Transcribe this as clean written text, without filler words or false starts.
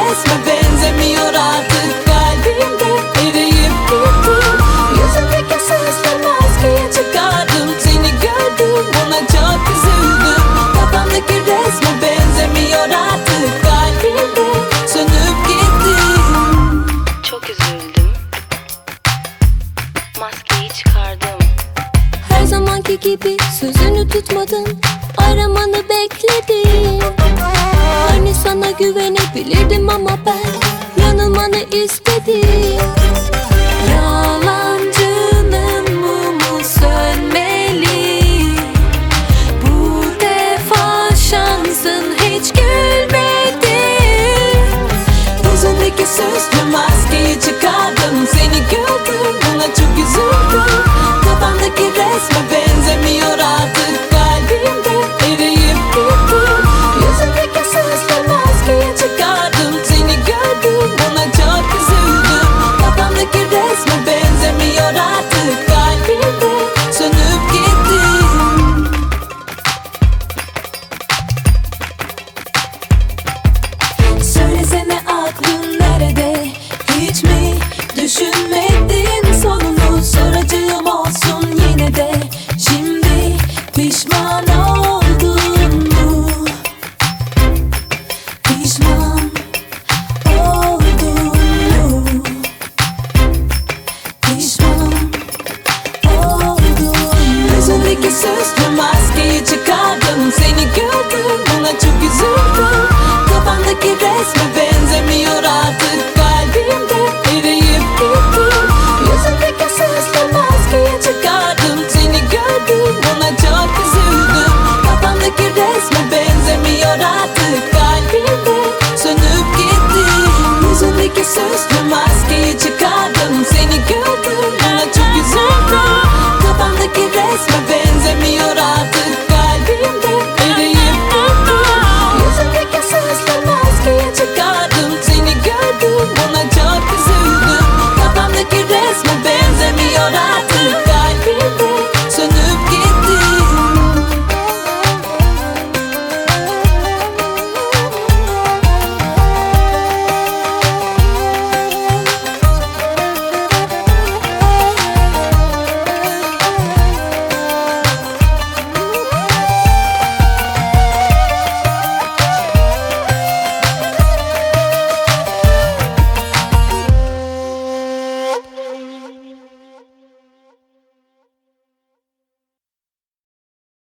resme benzemiyor artık. Kalbimde eriyip gittim. Yüzümdeki sözle maskeyi çıkardım. Seni gördüm, buna çok üzüldüm. Kafamdaki resme benzemiyor artık. Kalbimde sönüp gittim. Çok üzüldüm. Maskeyi çıkardım. Her zamanki gibi sözünü tutmadın. Aramanı bekledim. Hani sana güvenebilirdim ama ben yanılmanı istedim. Yalancının mumu sönmeli. Bu defa şansın hiç gülmedi. Yüzündeki sözle maskeyi çıkardım. Seni gördüm, buna çok üzüldüm. Kafamdaki resme benzemiyor artık. Kalbimde eriyip gittim. Yüzündeki sözle maskeyi çıkardım. Seni gördüm, buna çok üzüldüm. Kafamdaki resme benzemiyor artık. Kalbimde sönüp gittim. Söylesene aklın nerede? Hiç mi düşünmedin sonunu? Soracağım olsun yine de. Şimdi pişman oldun mu? Pişman oldun mu? Pişman oldun mu? Yüzündeki sözle maskeyi çıkardım. Seni gördüm, buna çok üzüldüm. Kafamdaki resme